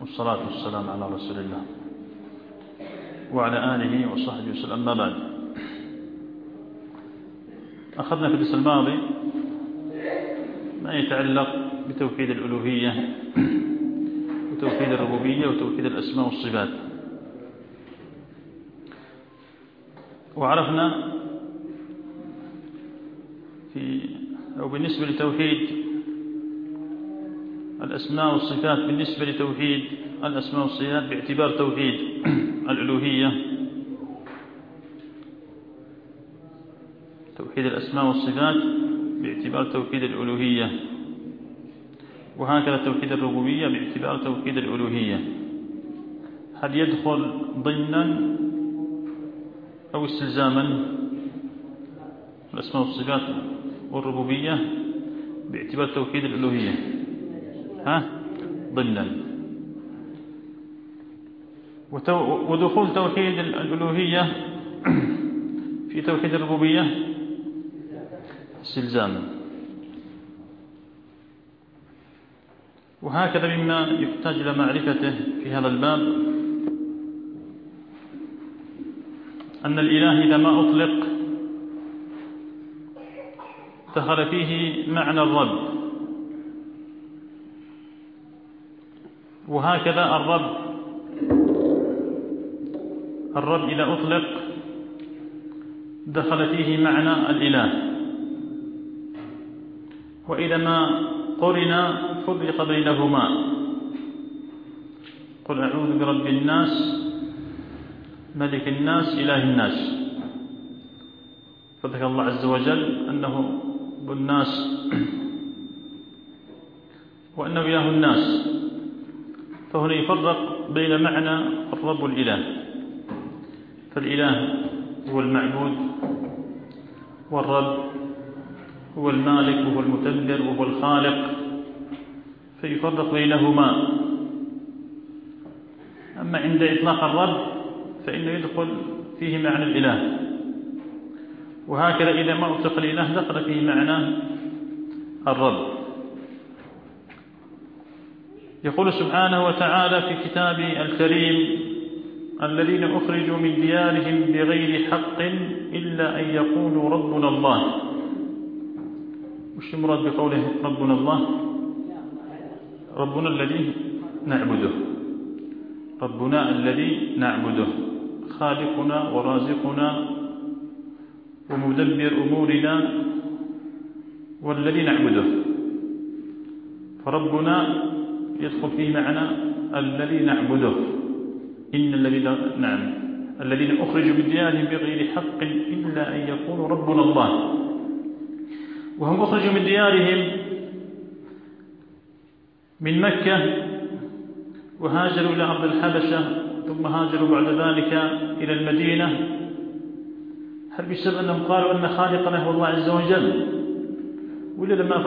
والصلاة والسلام على رسول الله وعلى آله وصحبه وسلم. أما بعد، أخذنا في الدرس الماضي ما يتعلق بتوحيد الألوهية وتوحيد الربوبية وتوحيد الأسماء والصفات، وعرفنا بالنسبة لتوحيد الأسماء والصفات، بالنسبة لتوحيد الأسماء والصفات باعتبار توحيد الألوهية، توحيد الأسماء والصفات باعتبار توحيد الألوهية، وهكذا توحيد الربوبية باعتبار توحيد الألوهية. هل يدخل ضمنا أو استلزاما الأسماء والصفات والربوبية باعتبار توحيد الألوهية؟ ضمنا. ودخول توحيد الألوهية في توحيد الربوبية استلزاما. وهكذا مما يحتاج إلى معرفته في هذا الباب أن الإله إذا ما أطلق دخل فيه معنى الرب، وهكذا الرب إذا أطلق دخل فيه معنى الإله، وإذا ما قرن فرق بينهما. قل أعوذ برب الناس ملك الناس إله الناس، فذكر الله عز وجل أنه رب الناس وأنه إله الناس، فهنا يفرق بين معنى الرب والإله. فالإله هو المعبود، والرب هو المالك وهو المدبر وهو الخالق، فيفرق بينهما. أما عند إطلاق الرب فإنه يدخل فيه معنى الإله، وهكذا إذا ما أطلق الإله دخل فيه معنى الرب. يقول سبحانه وتعالى في كتابه الكريم: الذين أخرجوا من ديارهم بغير حق إلا أن يقولوا ربنا الله. وش المراد بقوله ربنا الله؟ ربنا الذي نعبده، ربنا الذي نعبده، خالقنا ورازقنا ومدبر أمورنا والذي نعبده. فربنا يدخل فيه معنى الذي نعبده. إن الذين أخرجوا من ديارهم بغير حق إلا أن يقولوا ربنا الله. وهم أخرجوا من ديارهم من مكة وهاجروا إلى أرض الحبشة، ثم هاجروا بعد ذلك إلى المدينة. هل بسبب أنهم قالوا أن خالقنا هو الله عز وجل، ولا لما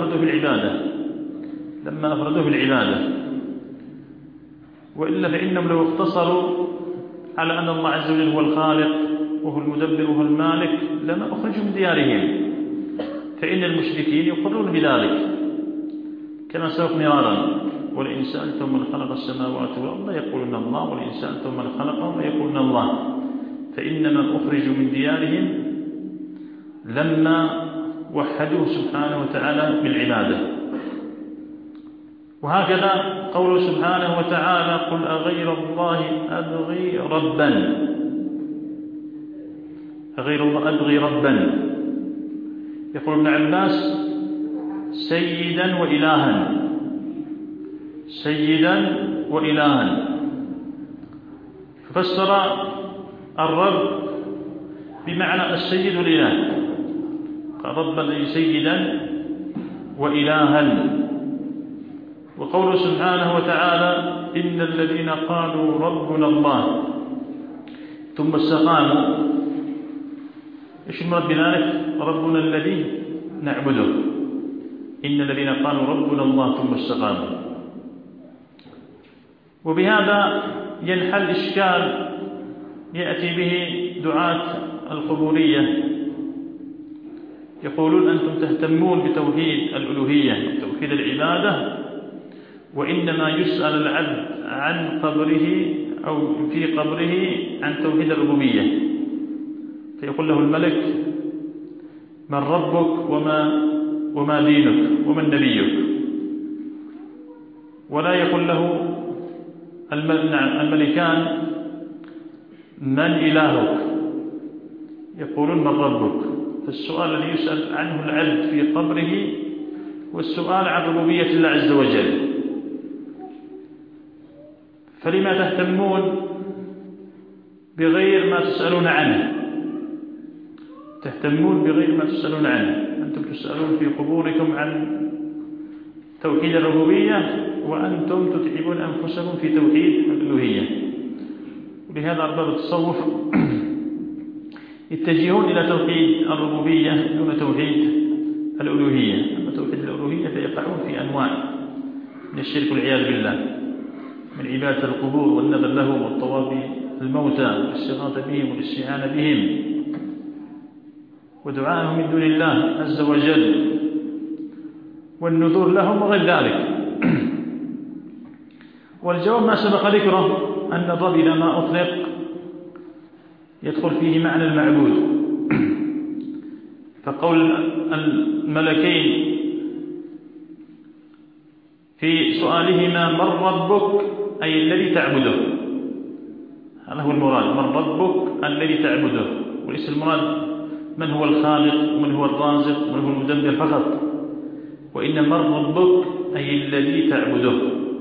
أفردوه بالعبادة؟ وإلا فإنهم لو اقتصروا على أن الله عز وجل هو الخالق وهو المدبر وهو المالك لما أخرجوا من ديارهم، فإن المشركين يقرون بذلك كما سبق مرارا: ولئن سألتم من خلق السماوات والأرض يقولون الله، ولئن سألتم من خلقهم يقولون الله. فإنما أخرجوا من ديارهم لما وحدوه سبحانه وتعالى بالعبادة. وهكذا قوله سبحانه وتعالى: قل أغير الله أبغي ربا. يقول ابن عباس: سيدا وإلها. ففسر الرب بمعنى السيد والإله، قال ربا أي سيدا وإلها. وقوله سبحانه وتعالى: إن الذين قالوا ربنا الله ثم استقاموا. إيش المراد بذلك؟ ربنا الذي نعبده. إن الذين قالوا ربنا الله ثم استقاموا. وبهذا ينحل إشكال يأتي به دعاة القبورية، يقولون أنتم تهتمون بتوحيد الألوهية وتوحيد العبادة، وإنما يسأل العبد عن قبره أو في قبره عن توحيد الربوبية، فيقول له الملك: من ربك وما دينك ومن نبيك؟ ولا يقول له الملكان: من إلهك؟ يقولون: من ربك. فالسؤال الذي يسأل عنه العبد في قبره والسؤال عن ربوبية الله عز وجل. فلما تهتمون بغير ما تسألون عنه؟ تهتمون بغير ما تسألون عنه. أنتم تسألون في قبوركم عن توحيد الربوبية، وأنتم تتعبون أنفسكم في توحيد الألوهية. ولهذا أرباب التصوف يتجهون إلى توحيد الربوبية دون توحيد الألوهية. أما توحيد الألوهية فيقعون في أنواع من الشرك والعياذ بالله، من عبادة القبور والنذر لهم والطواف الموتى والاستغاثة بهم والاستعانة بهم ودعائهم من دون الله عز وجل والنذور لهم وغير ذلك. والجواب ما سبق ذكره، أن الرب إذا ما أطلق يدخل فيه معنى المعبود. فقول الملكين في سؤالهما: من ربك؟ أي الذي تعبده، هذا هو المراد. من ربك الذي تعبده، وليس المراد من هو الخالق ومن هو الرازق ومن هو المدبر فقط، وإن من ربك أي الذي تعبده.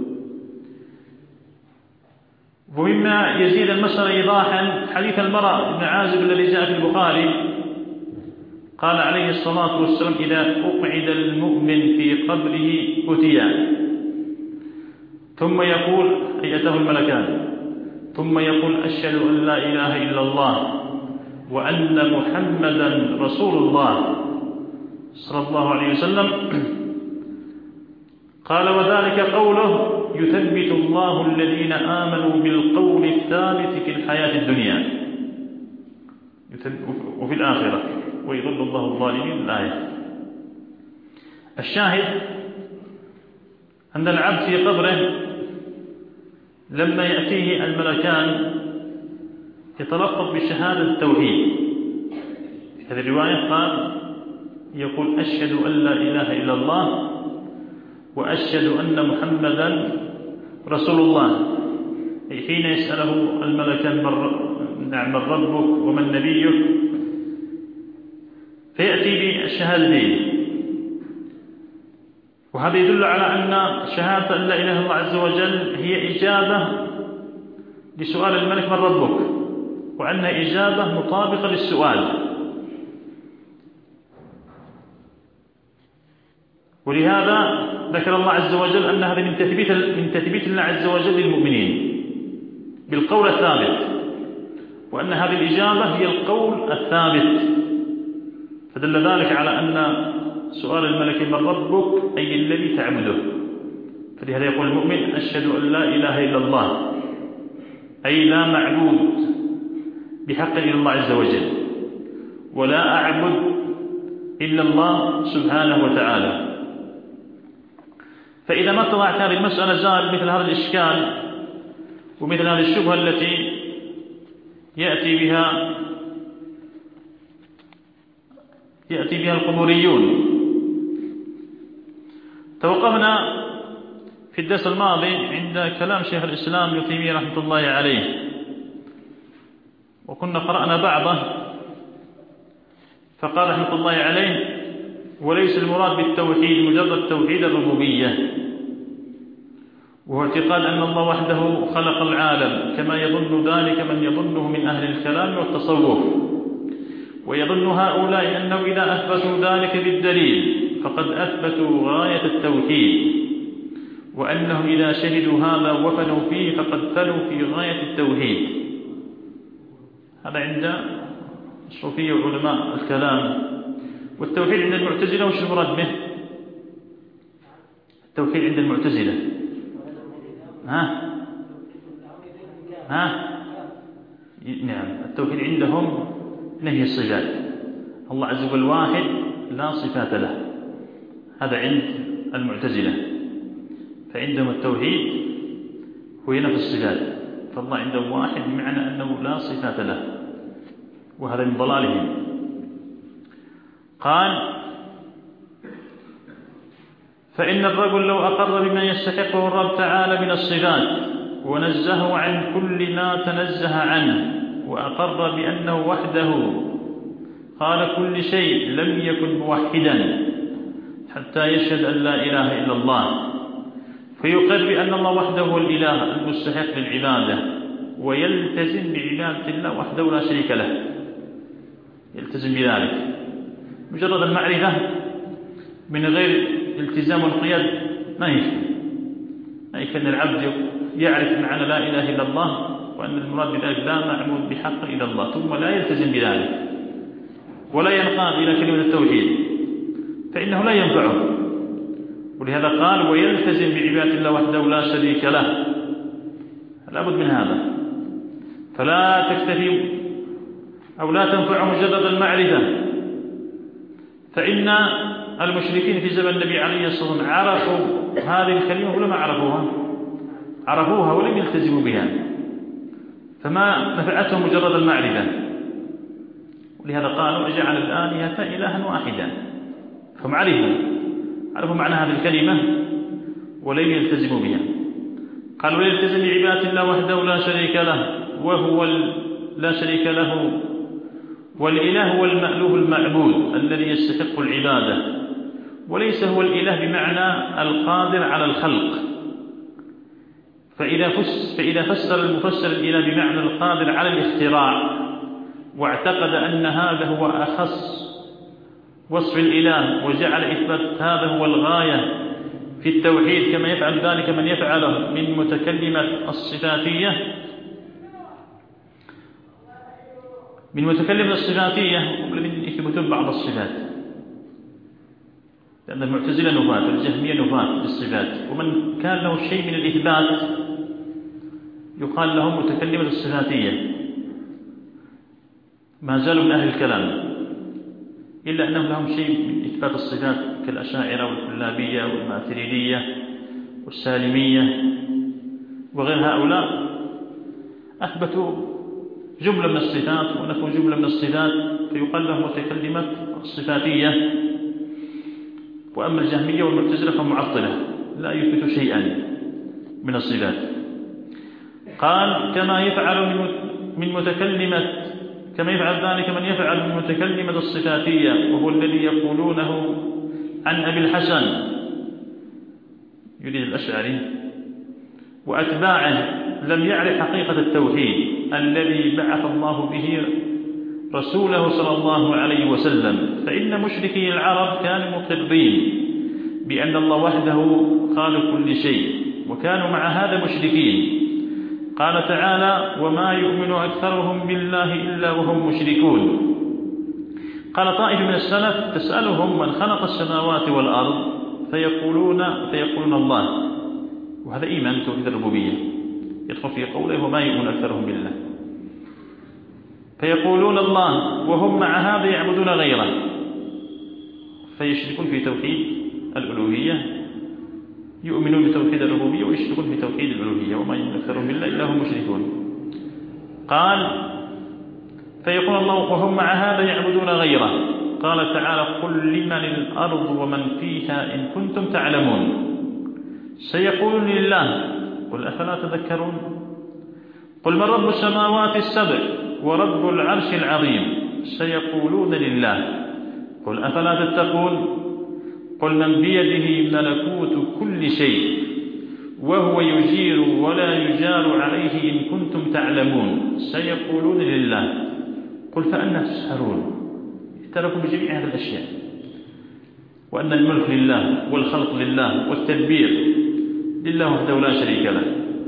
ومما يزيد المسألة إيضاحا حديث البراء بن عازب الذي جاء في البخاري، قال عليه الصلاة والسلام: إذا أقعد المؤمن في قبره أتيا ثم يقول، أتاه الملكان، ثم يقول: أشهد أن لا إله إلا الله وأن محمدا رسول الله صلى الله عليه وسلم. قال: وذلك قوله: يثبت الله الذين آمنوا بالقول الثابت في الحياة الدنيا وفي الآخرة ويضل الله الظالمين. الآية. الشاهد أن العبد في قبره لما يأتيه الملكان يتلفظ بشهادة التوحيد. في هذه الرواية قال: يقول: أشهد أن لا إله إلا الله وأشهد أن محمدا رسول الله. أي حين يسأله الملكان: من ربك ومن نبيك؟ فيأتي بالشهادتين. وهذا يدل على أن شهادة أن لا إله إلا الله عز وجل هي إجابة لسؤال الملك: من ربك؟ وأنها إجابة مطابقة للسؤال. ولهذا ذكر الله عز وجل أن هذا من تثبيت الله عز وجل للمؤمنين بالقول الثابت، وأن هذه الإجابة هي القول الثابت. فدل ذلك على أن سؤال الملك: من ربك؟ أي الذي تعبده. فلهذا يقول المؤمن: أشهد أن لا إله إلا الله، أي لا معبود بحق إلا الله عز وجل، ولا أعبد إلا الله سبحانه وتعالى. فإذا ما اتضحت هذه المسألة زال مثل هذا الإشكال ومثل هذه الشبهة التي يأتي بها القبوريون. توقفنا في الدرس الماضي عند كلام شيخ الإسلام ابن تيمية رحمة الله عليه، وكنا قرأنا بعضه. فقال رحمة الله عليه: وليس المراد بالتوحيد مجرد توحيد الربوبية، وهو اعتقاد أن الله وحده خلق العالم، كما يظن ذلك من يظنه من أهل الكلام والتصوف. ويظن هؤلاء أنه إذا أثبتوا ذلك بالدليل فقد أثبتوا غاية التوحيد، وأنهم إذا شهدوا هذا وفنوا فيه فقد فنوا في غاية التوحيد. هذا عند الصوفية وعلماء الكلام. والتوحيد عند المعتزلة وش المراد به؟ التوحيد عند المعتزلة نعم، التوحيد عندهم نهي الصفات. الله عز وجل واحد لا صفات له، هذا عند المعتزلة. فعندهم التوحيد هو ينفي الصفات، فالله عندهم واحد بمعنى أنه لا صفات له، وهذا من ضلالهم. قال: فإن الرجل لو أقر بما يستحقه الرب تعالى من الصفات ونزهه عن كل ما تنزه عنه، وأقر بأنه وحده قال كل شيء، لم يكن موحدا حتى يشهد أن لا إله إلا الله، فيقر بأن الله وحده هو الإله المستحق للعبادة، ويلتزم بعبادة الله وحده لا شريك له، يلتزم بذلك. مجرد المعرفة من غير التزام والقياد ما يكفي. أن العبد يعرف معنى لا إله إلا الله، وأن المراد بذلك لا معبود بحق إلا الله، ثم لا يلتزم بذلك ولا ينقاد إلى كلمة التوحيد، فإنه لا ينفعه. ولهذا قال: ويلتزم بعبادة الله وحده لا شريك له. لا بد من هذا، فلا تكتفي أو لا تنفع مجرد المعرفة. فإن المشركين في زمن النبي عليه الصلاة والسلام عرفوا هذه الكلمة ولا ما عرفوها؟ عرفوها ولم يلتزموا بها، فما نفعتهم مجرد المعرفة. ولهذا قالوا: أجعل الآلهة إلها واحدا. فهم عرفوا معنى هذه الكلمة ولم يلتزموا بها. قالوا: ويلتزم بعبادة الله وحده لا شريك له، وهو لا شريك له، والإله هو المألوه المعبود الذي يستحق العبادة، وليس هو الإله بمعنى القادر على الخلق. فإذا فسر المفسر الإله بمعنى القادر على الاختراع، واعتقد أن هذا هو أخص وصف الإله، وجعل إثبات هذا هو الغاية في التوحيد، كما يفعل ذلك من يفعله من متكلمة الصفاتية، والذين يثبتون بعض الصفات، لأن المعتزلة نفاة والجهمية نفاة بالصفات، ومن كان له شيء من الإثبات يقال لهم متكلمة الصفاتية، ما زالوا من أهل الكلام، إلا أنهم لهم شيء من إثبات الصفات كالأشاعرة والكلابية والماتريدية والسالمية وغير هؤلاء، أثبتوا جملة من الصفات ونفوا جملة من الصفات، فيقال لهم متكلمة الصفاتية. وأما الجهمية والمعتزلة فمعطلة لا يثبتوا شيئا من الصفات. قال: كما يفعل ذلك من يفعل من متكلمة الصفاتية، وهو الذي يقولونه عن أبي الحسن، يريد الأشعري وأتباعه، لم يعرف حقيقة التوحيد الذي بعث الله به رسوله صلى الله عليه وسلم. فإن مشركي العرب كانوا مقرين بأن الله وحده خالق كل شيء، وكانوا مع هذا مشركين. قال تعالى: وما يؤمن أكثرهم بالله إلا وهم مشركون. قال طائفة من السلف: تسألهم من خلق السماوات والأرض فيقولون الله. وهذا إيمان توحيد الربوبية يدخل في قوله: وما يؤمن أكثرهم بالله، فيقولون الله، وهم مع هذا يعبدون غيره، فيشركون في توحيد الألوهية، يؤمنون بتوحيد الربوبية ويشركون في توحيد الألوهية، وما يؤمن أكثرهم بالله إلا هم مشركون. قال: فيقول الله: وهم مع هذا يعبدون غيره. قال تعالى: قل لمن الأرض ومن فيها إن كنتم تعلمون. سيقولون لله، قل أفلا تذكرون. قل من رب السماوات السبع ورب العرش العظيم. سيقولون لله، قل أفلا تتقون. قل من بيده ملكوت كل شيء وهو يجير ولا يجار عليه إن كنتم تعلمون. سيقولون لله، قل فأنى تسحرون. اعترفوا بجميع هذه الأشياء، وأن الملك لله والخلق لله والتدبير لله وحده لا شريك له.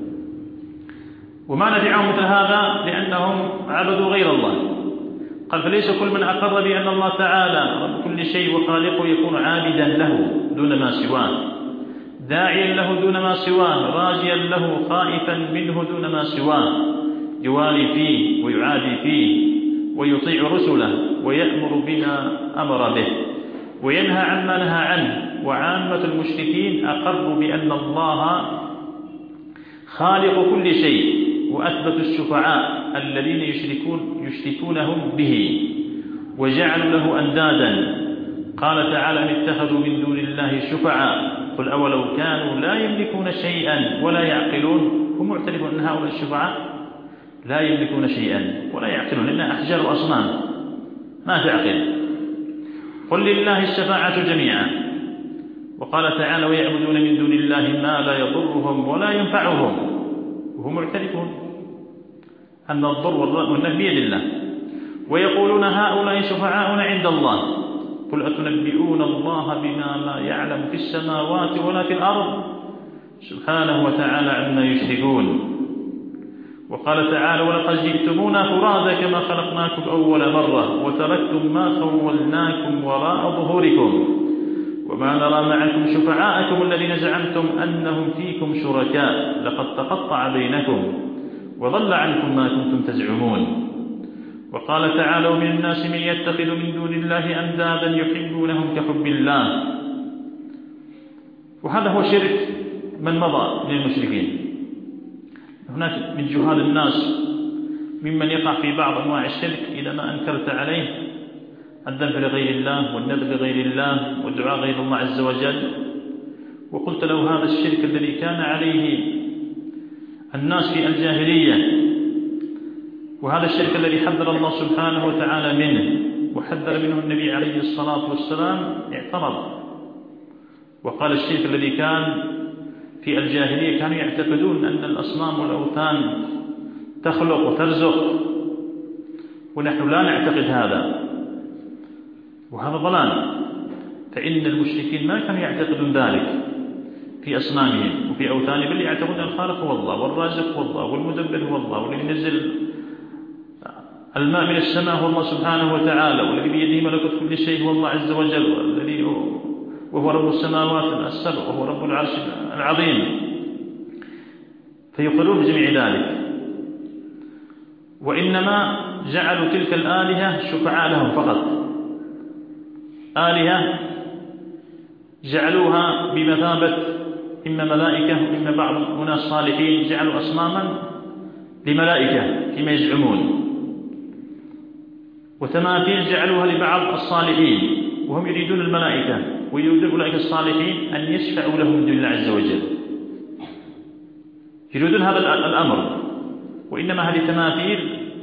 وما نفعهم مثل هذا؟ لأنهم عبدوا غير الله. قال: فليس كل من أقر بأن الله تعالى رب كل شيء وخالقه يكون عابدا له دون ما سواه، داعيا له دون ما سواه، راجيا له خائفا منه دون ما سواه، يوالي فيه ويعادي فيه ويطيع رسله ويأمر بما أمر به وينهى عما نهى عنه. وعامة المشركين أقروا بأن الله خالق كل شيء، وأثبتوا الشفعاء الذين يشركونهم به وجعلوا له أندادا. قال تعالى: أن اتخذوا من دون الله شفعاء قل أولو كانوا لا يملكون شيئا ولا يعقلون. هم معترفون أن هؤلاء الشفعاء لا يملكون شيئا ولا يعقلون، إنها أحجار وأصنام ما تعقل. قل لله الشفاعة جميعا. وقال تعالى: ويعبدون من دون الله ما لا يضرهم ولا ينفعهم، وهم معترفون أن الضر والنفع بيد الله. ويقولون هؤلاء شفعاؤنا عند الله قل أتنبئون الله بما لا يعلم في السماوات ولا في الأرض سبحانه وتعالى عما يشركون. وقال تعالى: ولقد جئتمونا فرادا كما خلقناكم أول مرة وتركتم ما خولناكم وراء ظهوركم وما نرى معكم شفعاءكم الذين زعمتم أنهم فيكم شركاء لقد تقطع بينكم وضل عنكم ما كنتم تزعمون. وقال تعالى: ومن الناس من يتخذ من دون الله أندادا يحبونهم كحب الله. وهذا هو شرك من مضى من المشركين. هناك من جهال الناس ممن يقع في بعض أنواع الشرك إذا ما أنكرت عليه الذنب لغير الله والنذر لغير الله والدعاء غير الله عز وجل، وقلت له هذا الشرك الذي كان عليه الناس في الجاهلية، وهذا الشرك الذي حذر الله سبحانه وتعالى منه وحذر منه النبي عليه الصلاة والسلام، اعترض وقال: الشرك الذي كان في الجاهلية كانوا يعتقدون أن الأصنام والأوثان تخلق وترزق، ونحن لا نعتقد هذا، وهذا ضلال. فإن المشركين ما كانوا يعتقدون ذلك في أصنامهم وفي أوثانهم، بل يعتقدون الخالق هو الله والرازق هو الله والمدبر هو الله والذي ينزل الماء من السماء هو الله سبحانه وتعالى والذي بيده ملكوت كل شيء هو الله عز وجل وهو رب السماوات السبع وهو رب العرش العظيم. فيقرون بجميع ذلك، وإنما جعلوا تلك الآلهة شفعاء لهم فقط. آلهة جعلوها بمثابة إما ملائكة وإما بعض أناس صالحين جعلوا أصناما لملائكة كما يزعمون، وتماثيل جعلوها لبعض الصالحين، وهم يريدون الملائكة ويريدون أولئك الصالحين أن يشفعوا لهم من دون الله عز وجل، يريدون هذا الأمر. وإنما هذه التماثيل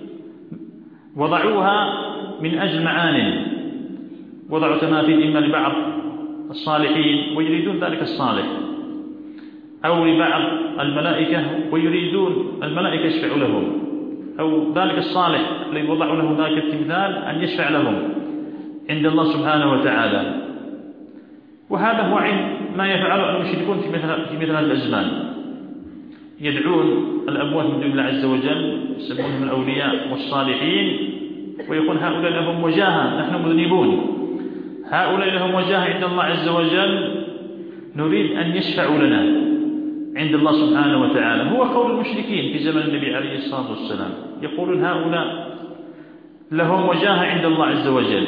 وضعوها من أجل معان، وضعوا تماثيل إما لبعض الصالحين ويريدون ذلك الصالح، أو لبعض الملائكة ويريدون الملائكة يشفعوا لهم، أو ذلك الصالح الذي وضعوا له ذلك التمثال أن يشفع لهم عند الله سبحانه وتعالى. وهذا هو عين ما يفعله المشركون في مثل هذه الأزمان، يدعون الأموات من دون الله عز وجل، يسمونهم الأولياء والصالحين، ويقول هؤلاء لهم وجاهة، نحن مذنبون، هؤلاء لهم وجاهة عند الله عز وجل، نريد أن يشفعوا لنا عند الله سبحانه وتعالى. هو قول المشركين في زمن النبي عليه الصلاة والسلام، يقولون هؤلاء لهم وجاهة عند الله عز وجل،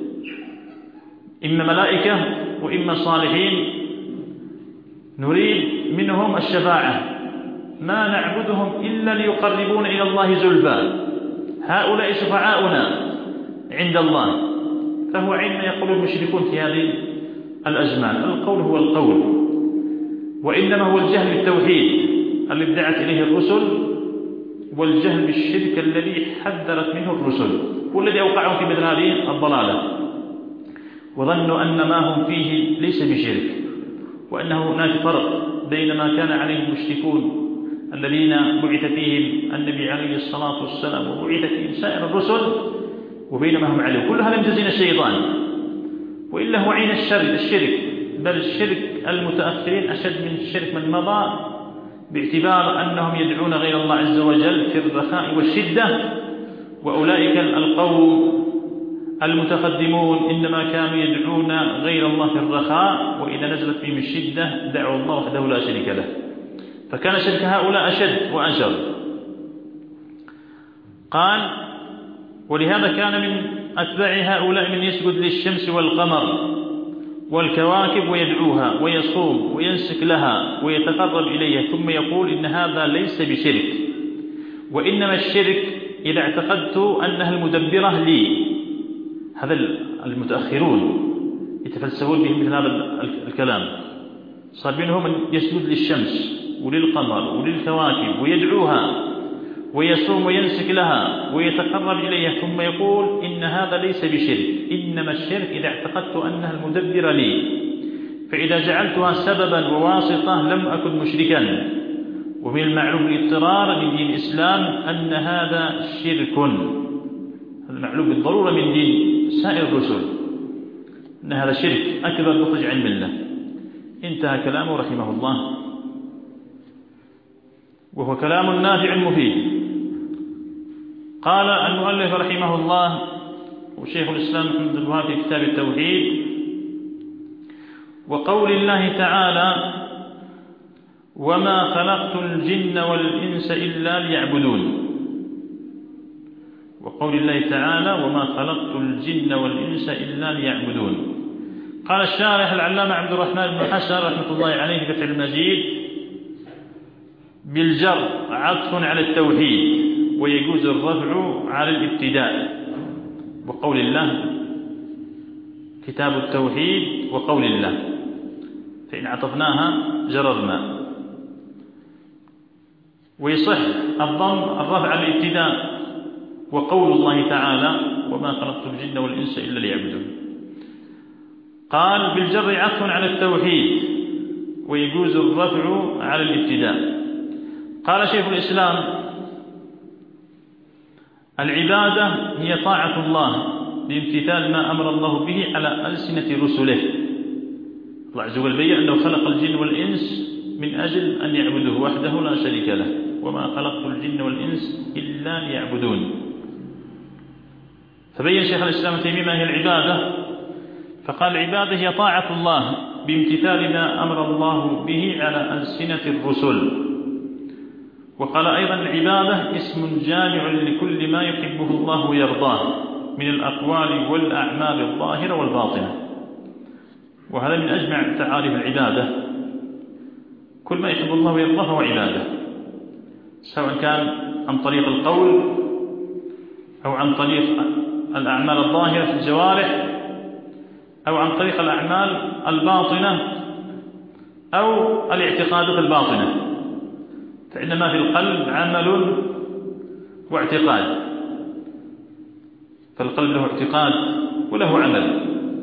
إما ملائكة وإما صالحين، نريد منهم الشفاعة، ما نعبدهم إلا ليقربون إلى الله زلفى، هؤلاء شفعاؤنا عند الله. فهو عين ما يقول المشركون في هذه الأزمان. القول هو القول، وإنما هو الجهل بالتوحيد الذي دعت إليه الرسل، والجهل بالشرك الذي حذرت منه الرسل، والذي أوقعهم في مثل هذه الضلالة، وظنوا أن ما هم فيه ليس بشرك، وأنه هناك فرق بين ما كان عليه المشركون الذين بعث فيهم النبي عليه الصلاة والسلام وبعث فيهم سائر الرسل، وبين ما هم عليه. كل هذا من تزيين الشيطان، وإلا هو عين الشرك، بل الشرك المتأخرين أشد من الشرك من مضى، باعتبار أنهم يدعون غير الله عز وجل في الرخاء والشدة، وأولئك القوم المتقدمون إنما كانوا يدعون غير الله في الرخاء، وإذا نزلت بهم الشدة دعوا الله وحده لا شريك له، فكان شرك هؤلاء أشد وأنشر. قال: ولهذا كان من أتباع هؤلاء من يسجد للشمس والقمر والكواكب ويدعوها ويصوم وينسك لها ويتقرب إليها ثم يقول إن هذا ليس بشرك، وإنما الشرك إذا اعتقدت أنها المدبرة لي. هذا المتأخرون يتفلسفون به مثل هذا الكلام. صار بينهم من يسجد للشمس وللقمر وللكواكب ويدعوها ويصوم وينسك لها ويتقرب إليها ثم يقول إن هذا ليس بشرك، إنما الشرك إذا اعتقدت أنها المدبرة لي، فإذا جعلتها سببا وواسطة لم أكن مشركا. ومن المعلوم بالاضطرار من دين الإسلام أن هذا شرك، هذا معلوم بالضرورة من دين سائر الرسل أن هذا شرك أكبر مخرج عن الملة. انتهى كلامه رحمه الله، وهو كلام نافع مفيد. قال المؤلف رحمه الله وشيخ الإسلام محمد بن الوهاب في كتاب التوحيد: وقول الله تعالى: وما خلقت الجن والإنس إلا ليعبدون. وقول الله تعالى: وما خلقت الجن والإنس إلا ليعبدون. قال الشارح العلامة عبد الرحمن بن حسن رحمة الله عليه في فتح المجيد: بالجر عطف على التوحيد ويجوز الرفع على الابتداء. وقول الله كتاب التوحيد وقول الله، فإن عطفناها جررنا. ويصح الضم الرفع على الابتداء وقول الله تعالى: وما خلقت الجن والإنس إلا ليعبدون. قال بالجر عطف على التوحيد ويجوز الرفع على الابتداء. قال شيخ الإسلام: العبادة هي طاعة الله بامتثال ما أمر الله به على ألسنة رسله. الله عز وجل بين أنه خلق الجن والإنس من أجل أن يعبدوه وحده لا شريك له: وما خلقت الجن والإنس إلا ليعبدون. فبين شيخ الإسلام ابن تيمية ما هي العبادة، فقال: العبادة هي طاعة الله بامتثال ما أمر الله به على ألسنة الرسل. وقال أيضا: العبادة اسم جامع لكل ما يحبه الله ويرضاه من الأقوال والأعمال الظاهرة والباطنة. وهذا من أجمع تعاريف العبادة، كل ما يحب الله ويرضاه هو عبادة، سواء كان عن طريق القول أو عن طريق الأعمال الظاهرة في الجوارح أو عن طريق الأعمال الباطنة أو الاعتقادات الباطنة. فإنما في القلب عمل واعتقاد، فالقلب له اعتقاد وله عمل.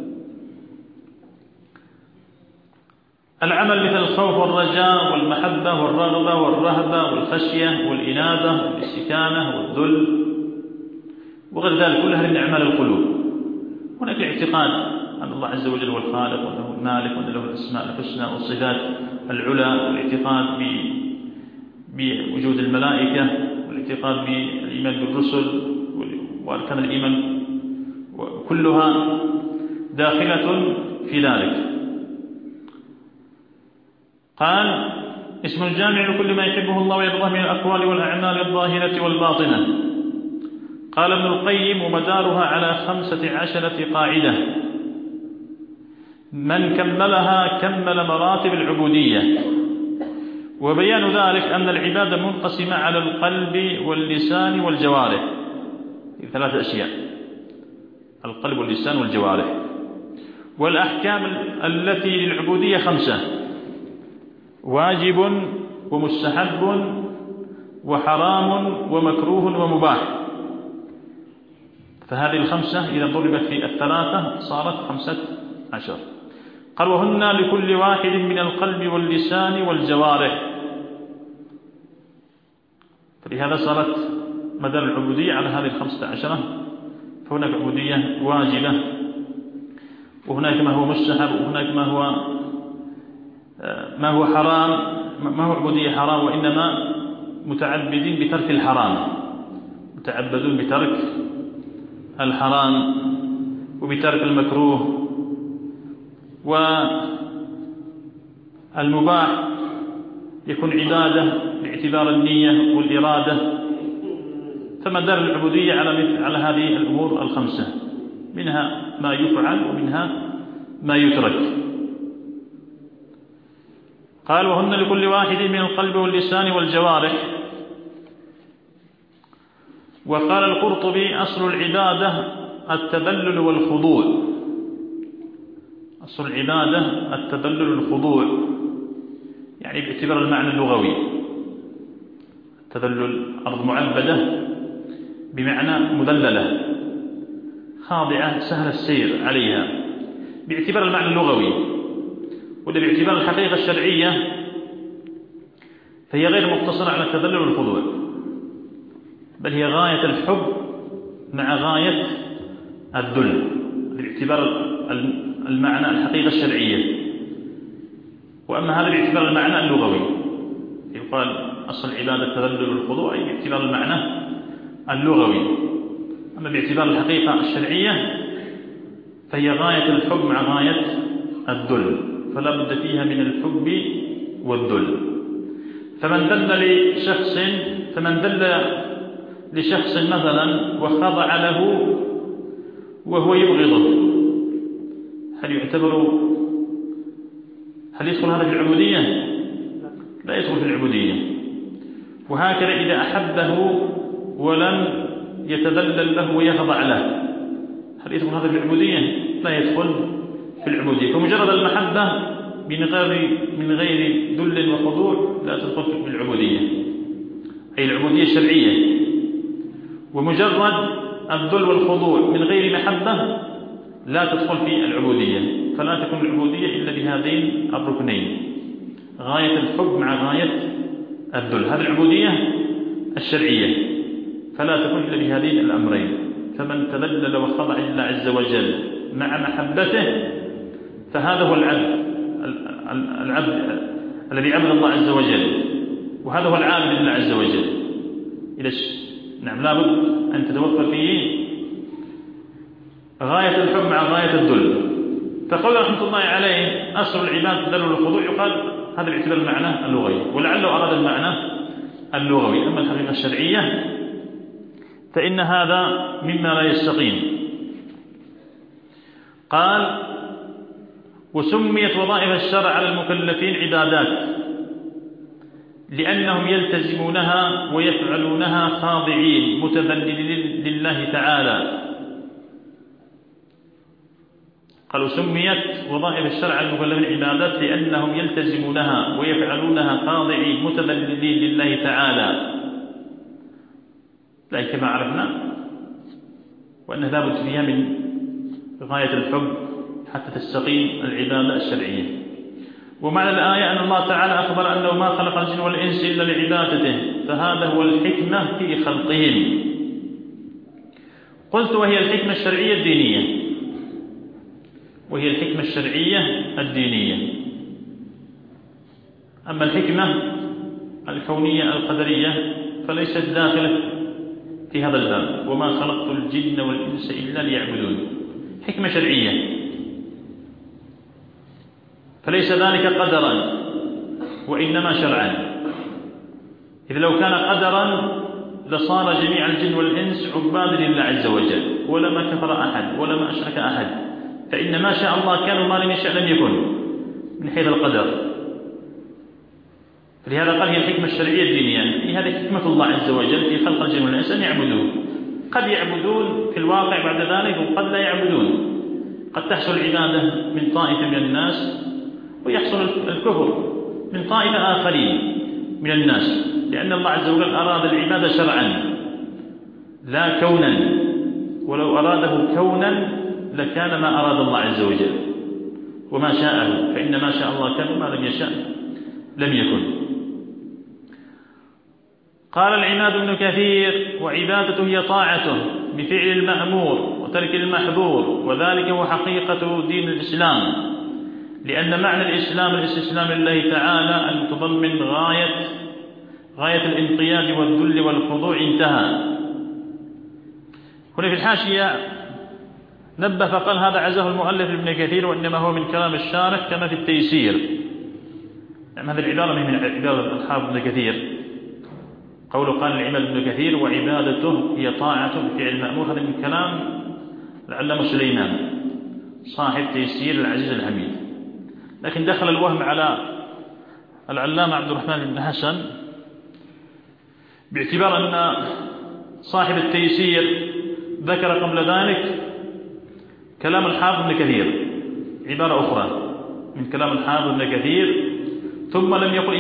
العمل مثل الخوف والرجاء والمحبة والرغبة والرهبة والخشية والإنابة والاستكانة والذل وغير ذلك، كلها من أعمال القلوب. هناك اعتقاد أن الله عز وجل هو الخالق وأنه المالك وأن له الأسماء الحسنى والصفات العلى، والاعتقاد بوجود الملائكة، والاعتقاد بالإيمان بالرسل وأركان الإيمان، كلها داخلة في ذلك. قال: اسم الجامع لكل ما يحبه الله ويرضاه من الأقوال والأعمال الظاهرة والباطنة. قال ابن القيم: ومدارها على 15 قاعدة، من كملها كمل مراتب العبودية. وبيان ذلك أن العبادة منقسمة على القلب واللسان والجوارح، 3 أشياء: القلب واللسان والجوارح. والأحكام التي للعبودية 5: واجب ومستحب وحرام ومكروه ومباح. فهذه 5 إذا ضربت في 3 صارت 15. قال: وهن لكل واحد من القلب واللسان والجوارح. فلهذا صارت مدار العبودية على هذه 15. فهناك عبودية واجبة، وهناك ما هو مستحب، وهناك ما هو حرام، ما هو عبودية حرام، وإنما متعبدين بترك الحرام، متعبدون بترك الحرام وبترك المكروه. والمباح يكون عبادة باعتبار النية والإرادة. فمدار العبودية على هذه الأمور 5، منها ما يفعل ومنها ما يترك. قال وهن لكل واحد من القلب واللسان والجوارح. وقال القرطبي أصل العبادة التذلل والخضوع. أصل العبادة التذلل والخضوع، يعني باعتبار المعنى اللغوي. التذلل أرض معبدة بمعنى مذللة خاضعة سهل السير عليها باعتبار المعنى اللغوي. وده باعتبار الحقيقة الشرعية فهي غير مقتصرة على التذلل والخضوع، بل هي غاية الحب مع غاية الذل باعتبار المعنى الحقيقة الشرعية. وأما هذا باعتبار المعنى اللغوي، يقال أصل العبادة التذلل والخضوع أي باعتبار المعنى اللغوي. أما باعتبار الحقيقة الشرعية فهي غاية الحب مع غاية الذل، فلا بد فيها من الحب والذل. فمن ذل لشخص مثلا وخضع له وهو يبغضه، هل يدخل هذا في العبودية؟ لا يدخل في العبودية. وهكذا إذا أحبه ولم يتذلل له ويخضع له، هل يدخل هذا في العبودية؟ لا يدخل في العبودية. فمجرد المحبة من غير ذل وخضوع لا تدخل في العبودية، أي العبودية الشرعية. ومجرد الذل والخضوع من غير محبة لا تدخل في العبودية. فلا تكون العبودية إلا بهذين الركنين، غاية الحب مع غاية الذل، هذه العبودية الشرعية، فلا تكون إلا بهذين الأمرين. فمن تذلل وخضع لله عز وجل مع محبته فهذا هو العبد الذي عبد الله عز وجل، وهذا هو العابد لله عز وجل. نعم، لابد أن تتوفر فيه غاية الحب مع غاية الذل. فقول رحمة الله عليه أصل العباد الذل والخضوع، يقال هذا باعتبار المعنى اللغوي، ولعله أراد المعنى اللغوي. أما الحقيقة الشرعية فإن هذا مما لا يستقيم. قال وسميت وظائف الشرع على المكلفين عبادات لأنهم يلتزمونها ويفعلونها خاضعين متذللين لله تعالى. قالوا سميت وظائف الشرع على المكلفين عبادات لأنهم يلتزمونها ويفعلونها خاضعين متذللين لله تعالى، لكن كما عرفنا وأنه لا بد فيها من غاية الحب حتى تستقيم العبادة الشرعية. ومعنى الآية أن الله تعالى أخبر أنه ما خلق الجن والإنس إلا لعبادته، فهذا هو الحكمة في خلقهم. قلت وهي الحكمة الشرعية الدينية، وهي الحكمة الشرعية الدينية. أما الحكمة الكونية القدرية فليست داخلة في هذا الباب، وما خلقت الجن والإنس إلا ليعبدون، حكمة شرعية، فليس ذلك قدرا وإنما شرعا. إذ لو كان قدرا لصار جميع الجن والإنس عباد لله عز وجل، ولما كفر أحد ولما أشرك أحد، فإن ما شاء الله كان وما لم يشاء لم يكن من حيث القدر. فلهذا قال هي الحكمة الشرعية الدينية، يعني هذه حكمة الله عز وجل في خلق الجن والإنس أن يعبدوه. قد يعبدون في الواقع بعد ذلك وقد لا يعبدون، قد تحصل العبادة من طائفة من الناس ويحصل الكفر من طائفة آخرين من الناس، لأن الله عز وجل أراد العبادة شرعا لا كونا، ولو أراده كونا لكان ما أراد الله عز وجل وما شاءه، فإن ما شاء الله كان وما لم يشاء لم يكن. قال العماد بن كثير وعبادته هي طاعته بفعل المأمور وترك المحظور، وذلك هو حقيقة دين الإسلام، لأن معنى الإسلام الاستسلام لله تعالى أن تضمن غاية الانقياد والذل والخضوع. انتهى. هنا في الحاشية نبه فقال هذا عزاه المؤلف ابن كثير وإنما هو من كلام الشارح كما في التيسير. يعني هذه العبارة من عبارة أصحاب ابن كثير، قوله قال العماد ابن كثير وعبادته هي طاعته بفعل المأمور، هذا من كلام العلامة سليمان صاحب تيسير العزيز الحميد. لكن دخل الوهم على العلامة عبد الرحمن بن حسن باعتبار أن صاحب التيسير ذكر قبل ذلك كلام الحافظ ابن كثير، عبارة أخرى من كلام الحافظ ابن كثير، ثم لم يقل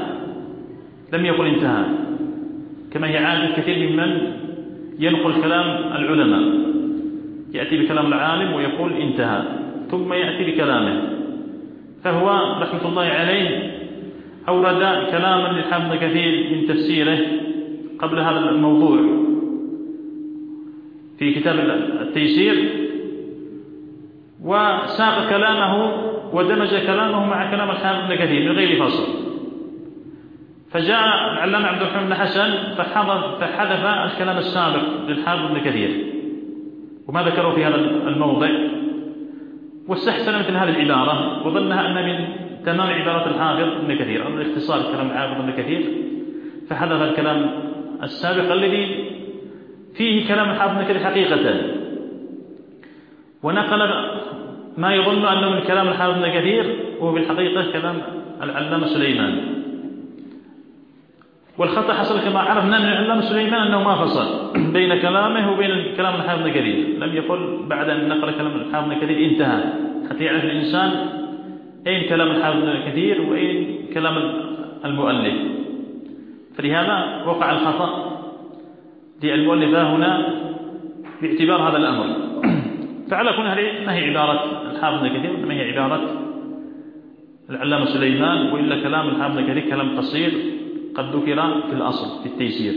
انتهى كما هي عادة كثير ممن ينقل كلام العلماء، يأتي بكلام العالم ويقول انتهى ثم يأتي بكلامه. فهو رحمة الله عليه أورد كلاما للحافظ ابن كثير من تفسيره قبل هذا الموضوع في كتاب التيسير، وساق كلامه ودمج كلامه مع كلام الحافظ ابن كثير من غير فصل. فجاء العلامة عبد الرحمن بن حسن فحذف الكلام السابق للحافظ ابن كثير وما ذكره في هذا الموضع، واستحسن مثل هذه العبارة وظنها أن من تمام عبارة الحافظ ابن كثير أو الاختصار كلام الحافظ ابن كثير، فحذف الكلام السابق الذي فيه كلام الحافظ ابن كثير حقيقة، ونقل ما يظن أنه من كلام الحافظ ابن كثير وهو بالحقيقة كلام العلامة سليمان. والخطأ حصل كما عرفنا من العلامة سليمان أنه ما فصل بين كلامه وبين كلام الحافظ ابن كثير، لم يقل بعد أن نقل كلام الحافظ ابن كثير انتهى، حتى يعرف الإنسان أين كلام الحافظ ابن كثير وأين كلام المؤلف. فلهذا وقع الخطأ للمؤلف هنا باعتبار هذا الأمر. فعلى كل هذه ما هي عبارة الحافظ ابن كثير وما هي عبارة العلامة سليمان، وإلا كلام الحافظ ابن كثير كلام قصير قد ذكر في الأصل في التيسير.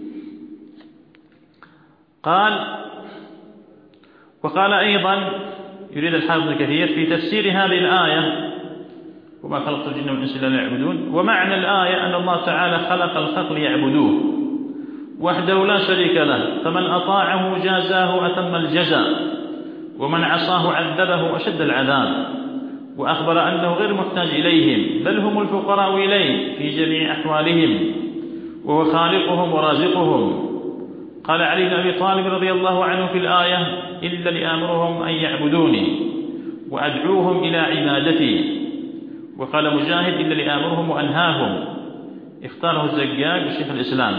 وقال أيضا يريد الحافظ ابن كثير في تفسير هذه الآية وما خلقت الجن والإنس إلا ليعبدون، ومعنى الآية أن الله تعالى خلق الخلق ليعبدوه وحده لا شريك له، فمن أطاعه جازاه أتم الجزاء ومن عصاه عذبه أشد العذاب، وأخبر أنه غير محتاج إليهم بل هم الفقراء إليه في جميع أحوالهم وهو خالقهم ورازقهم. قال علي بن أبي طالب رضي الله عنه في الآية إلا لآمرهم أن يعبدوني وأدعوهم إلى عبادتي. وقال مجاهد إلا لآمرهم وأنهاهم، اختاره الزجاج وشيخ الإسلام.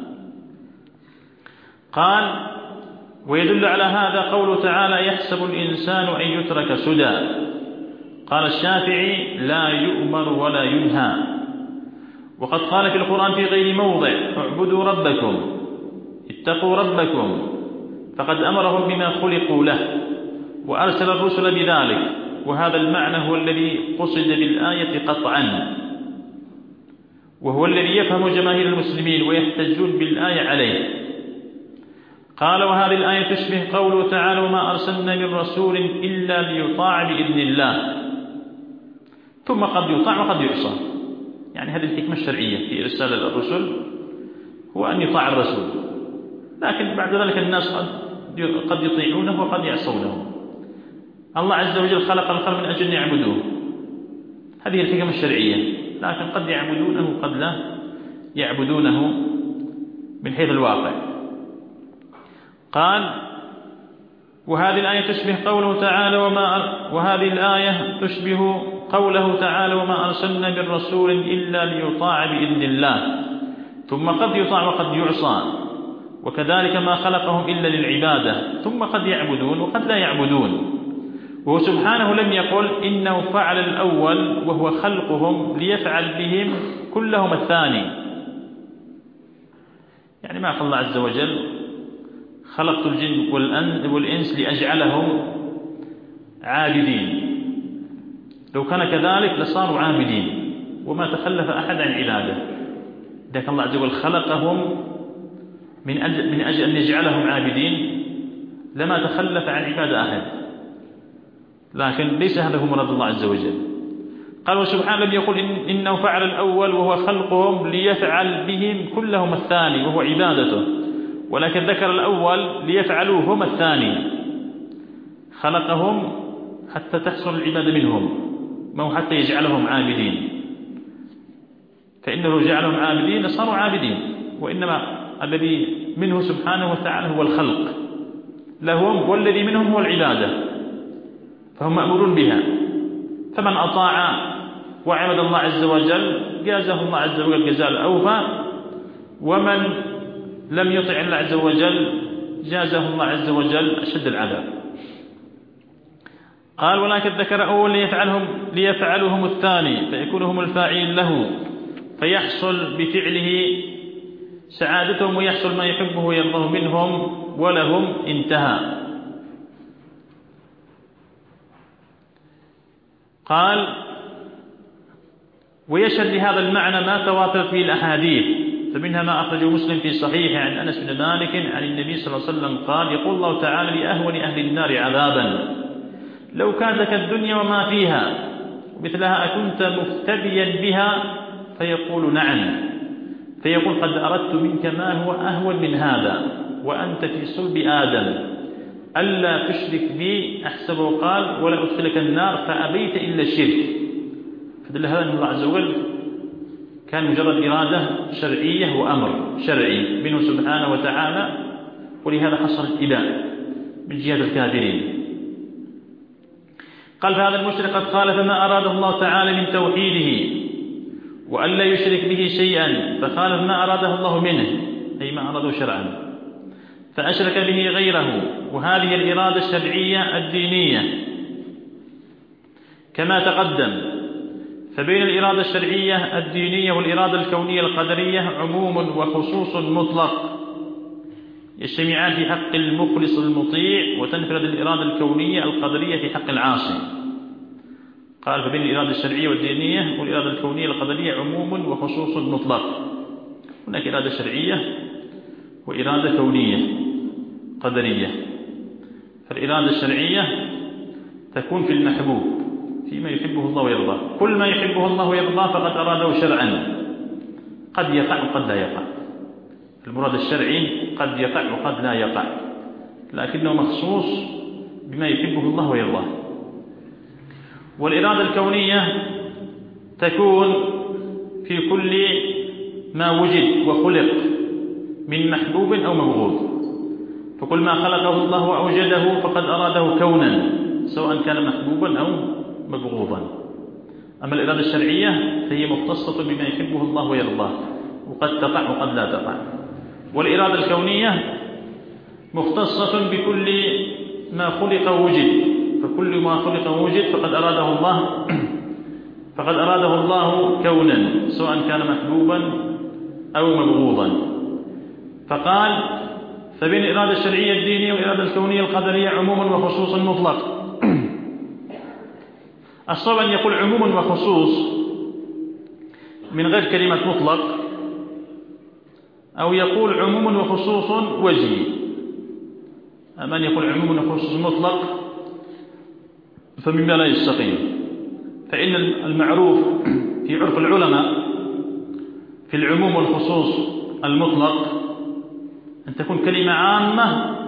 قال ويدل على هذا قوله تعالى يحسب الإنسان أن يترك سدى. قال الشافعي لا يؤمر ولا ينهى. وقد قال في القرآن في غير موضع اعبدوا ربكم اتقوا ربكم، فقد أمرهم بما خلقوا له وأرسل الرسل بذلك، وهذا المعنى هو الذي قصد بالآية قطعا، وهو الذي يفهم جماهير المسلمين ويحتجون بالآية عليه. قال وهذه الآية تشبه قوله تعالى وما أرسلنا من رسول إلا ليطاع بإذن الله، ثم قد يطاع وقد يعصى. يعني هذه الحكمة الشرعية في إرسال الرسل هو أن يطاع الرسول، لكن بعد ذلك الناس قد يطيعونه وقد يعصونه. الله عز وجل خلق الخلق من أجل أن يعبدوه، هذه الحكمة الشرعية، لكن قد يعبدونه وقد لا يعبدونه من حيث الواقع. قال وهذه الآية تشبه قوله تعالى وهذه الآية تشبه قوله تعالى وما أرسلنا من رسول إلا ليطاع بإذن الله، ثم قد يطاع وقد يعصى، وكذلك ما خلقهم إلا للعبادة، ثم قد يعبدون وقد لا يعبدون. وهو سبحانه لم يقل إنه فعل الأول وهو خلقهم ليفعل بهم كلهم الثاني. يعني ما قال الله عز وجل خلقت الجن والإنس لأجعلهم عابدين، لو كان كذلك لصاروا عابدين وما تخلف أحد عن عباده، لكن الله عز وجل خلقهم من أجل أن يجعلهم عابدين، لما تخلف عن عبادة أحد، لكن ليس هذا هو مراد الله عز وجل. قال وسبحانه لم يقل إنه فعل الأول وهو خلقهم ليفعل بهم كلهم الثاني وهو عبادته، ولكن ذكر الأول ليفعلوا هم الثاني، خلقهم حتى تحصل العبادة منهم، ما هو حتى يجعلهم عابدين، فإنه جعلهم عابدين صاروا عابدين، وإنما الذي منه سبحانه وتعالى هو الخلق لهم، والذي منهم هو العبادة. فهم مأمورون بها. فمن أطاع وعبد الله عز وجل جازه الله عز وجل جزاء الأوفى، ومن لم يطع الله عز وجل جازه الله عز وجل أشد العذاب. قال ولكن ذكر أول ليفعلهم الثاني فيكون هم الفاعلين له، فيحصل بفعله سعادتهم ويحصل ما يحبه ويرضاه منهم ولهم. انتهى. قال ويشهد لهذا المعنى ما تواترت به الأحاديث، فمنها ما أخرجه مسلم في صحيحه عن أنس بن مالك عن النبي صلى الله عليه وسلم قال يقول الله تعالى لأهون أهل النار عذابا لو كان لك الدنيا وما فيها مثلها أكنت مفتديا بها؟ فيقول نعم، فيقول قد أردت منك ما هو أهون من هذا وأنت في صلب آدم ألا تشرك بي. أحسبه قال ولا أدخلك النار فأبيت إلا الشرك. فدل هذا أن الله عز وجل كان مجرد إرادة شرعية وأمر شرعي منه سبحانه وتعالى، ولهذا حصل الإباء من جهة الكافرين. قال فهذا المشرك قد خالف ما أراده الله تعالى من توحيده وأن لا يشرك به شيئا، فخالف ما أراده الله منه أي ما أراده شرعا، فأشرك به غيره. وهذه الإرادة الشرعية الدينية كما تقدم. فبين الإرادة الشرعية الدينية والإرادة الكونية القدرية عموم وخصوص مطلق يجتمعان في حق المخلص المطيع، وتنفرد الإرادة الكونية القدرية في حق العاصي. قال فبين الإرادة الشرعية والدينية والإرادة الكونية القدرية عموم وخصوص مطلق. هناك إرادة شرعية وإرادة كونية قدرية. فالإرادة الشرعية تكون في المحبوب فيما يحبه الله ويرضاه، كل ما يحبه الله ويرضاه فقد أراده شرعا، قد يقع وقد لا يقع. المراد الشرعي قد يقع وقد لا يقع، لكنه مخصوص بما يحبه الله ويرضاه. والإرادة الكونية تكون في كل ما وجد وخلق من محبوب أو مبغوض، فكل ما خلقه الله وأوجده فقد أراده كونا سواء كان محبوبا أو مبغوضا. أما الإرادة الشرعية فهي مختصة بما يحبه الله ويرضاه، وقد تقع وقد لا تقع. والإرادة الكونية مختصة بكل ما خلق ووجد، فكل ما خلق ووجد فقد أراده الله كونا سواء كان محبوبا أو مبغوضا. فقال فبين الإرادة الشرعية الدينية والإرادة الكونية القدرية عموم وخصوص مطلق. الصواب أن يقول عموم وخصوص من غير كلمة مطلق، أو يقول عموم وخصوص وجهي. أما أن يقول عموم وخصوص مطلق فمما لا يستقيم، فإن المعروف في عرف العلماء في العموم والخصوص المطلق أن تكون كلمة عامة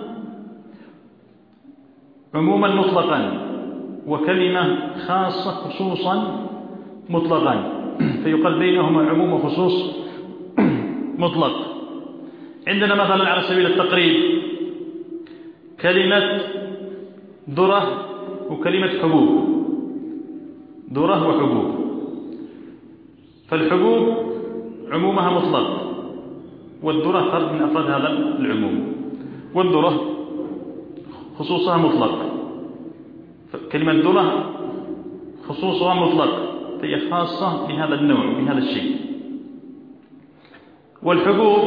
عموما مطلقا، وكلمة خاصة خصوصا مطلقا، فيقال بينهما عموم وخصوص مطلق. عندنا مثلا على سبيل التقريب كلمة ذرة وكلمة حبوب، ذرة وحبوب. فالحبوب عمومها مطلق، والذرة فرد من أفراد هذا العموم، والذرة خصوصها مطلق. كلمة ذرة خصوصها مطلق فهي خاصة بهذا النوع بهذا الشيء. والحبوب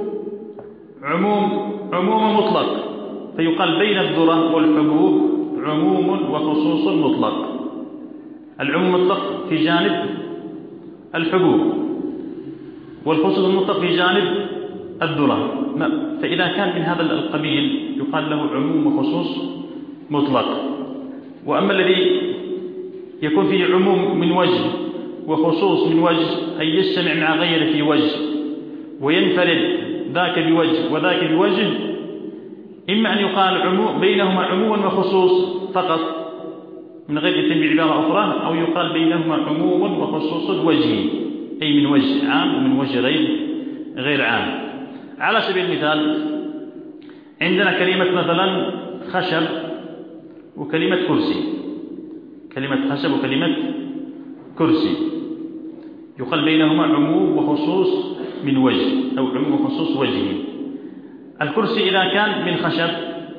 عموم مطلق، فيقال بين الذرة والحبوب عموم وخصوص مطلق. العموم مطلق في جانب الحبوب، والخصوص المطلق في جانب الذرة. فإذا كان من هذا القبيل يقال له عموم وخصوص مطلق. وأما الذي يكون فيه عموم من وجه وخصوص من وجه، أي يجتمع مع غيره في وجه وينفرد ذاك بوجه وذاك بوجه، إما أن يقال بينهما عموم وخصوص فقط من غير يتم بعبارة أخرى، أو يقال بينهما عموم وخصوص وجهي، أي من وجه عام ومن وجه غير عام. على سبيل المثال عندنا كلمة مثلا خشب وكلمة كرسي. كلمة خشب وكلمة كرسي، يقال بينهما عموم وخصوص من وجه، أو عموم وخصوص وجهه. الكرسي إذا كان من خشب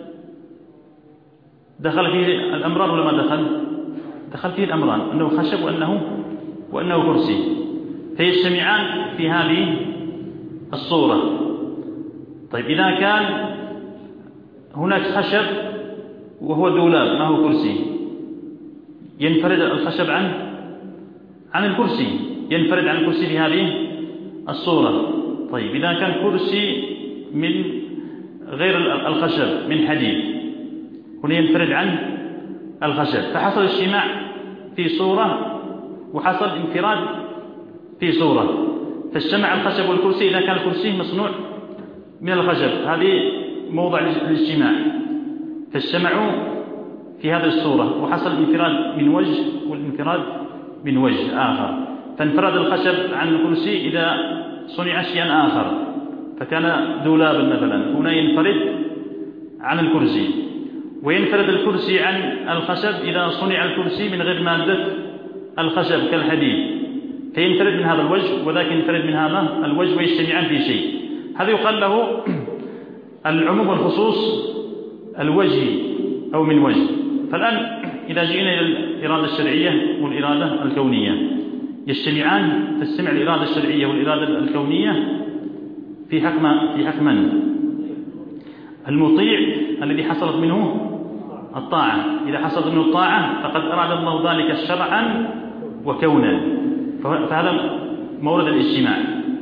دخل فيه الأمران ولا ما دخل؟ دخل فيه الأمران، أنه خشب وأنه كرسي، فيجتمعان في هذه الصورة. طيب إذا كان هناك خشب وهو دولاب ما هو كرسي، ينفرد الخشب عن الكرسي، ينفرد عن الكرسي في هذه الصورة. طيب إذا كان كرسي من غير الخشب من حديد، هنا ينفرد عن الخشب، فحصل اجتماع في صورة وحصل انفراد في صورة، فاجتمع الخشب والكرسي إذا كان الكرسي مصنوع من الخشب، هذه موضع الاجتماع، فاجتمعوا في هذه الصورة وحصل انفراد من وجه والانفراد من وجه آخر، فانفرد الخشب عن الكرسي إذا صنع شيئا آخر، فكان دولابا مثلا، هنا ينفرد عن الكرسي، وينفرد الكرسي عن الخشب إذا صنع الكرسي من غير مادة الخشب كالحديد، فينفرد من هذا الوجه وذاك ينفرد من هذا الوجه ويجتمعان في شيء. هذا يقال له العموم والخصوص الوجهي أو من وجه. فالآن إذا جئنا إلى الإرادة الشرعية والإرادة الكونية، يجتمعان، تجتمع الإرادة الشرعية والإرادة الكونية في حق من؟ المطيع الذي حصلت منه الطاعة. إذا حصلت منه الطاعة فقد أراد الله ذلك شرعا وكونا، فهذا مورد الاجتماع.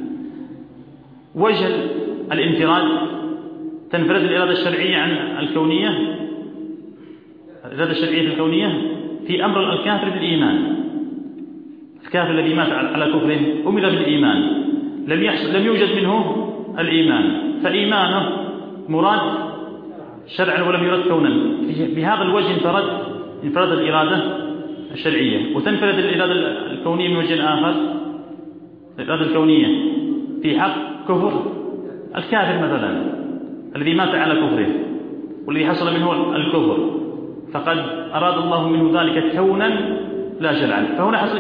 وجه الانفراد، تنفرد الإرادة الشرعية عن الكونية، الإرادة الشرعية الكونية في أمر الكافر بالإيمان. الكافر الذي مات على كفره أمر بالإيمان، لم يوجد منه الإيمان، فإيمانه مراد شرعا ولم يرد كونا. بهذا الوجه انفرد الإرادة الشرعية. وتنفرد الإرادة الكونية من وجه آخر، الإرادة الكونية في حق كفر الكافر مثلا الذي مات على كفره والذي حصل منه الكفر، فقد أراد الله منه ذلك كونا لا شرعا. فهنا حصل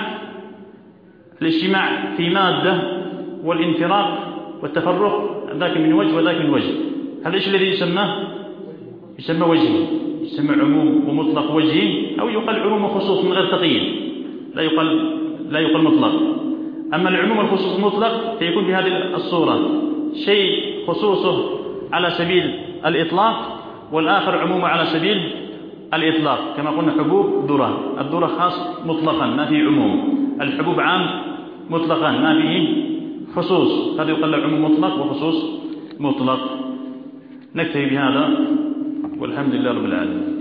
الاجتماع في مادة والانفراق والتفرق، ذاك من وجه وذاك من وجه. هذا الشيء الذي يسمى وجهي، يسمى عموم ومطلق وجهي، أو يقال عموم وخصوص من غير تقييد، لا يقال مطلق. أما العموم والخصوص المطلق فيكون في هذه الصورة شيء خصوصه على سبيل الإطلاق، والآخر عمومه على سبيل الإطلاق. كما قلنا حبوب ذرة، الذرة خاص مطلقا ما فيه عموم، الحبوب عام مطلقا ما فيه خصوص، هذا يقال له عموم مطلق وخصوص مطلق. نكتفي بهذا والحمد لله رب العالمين.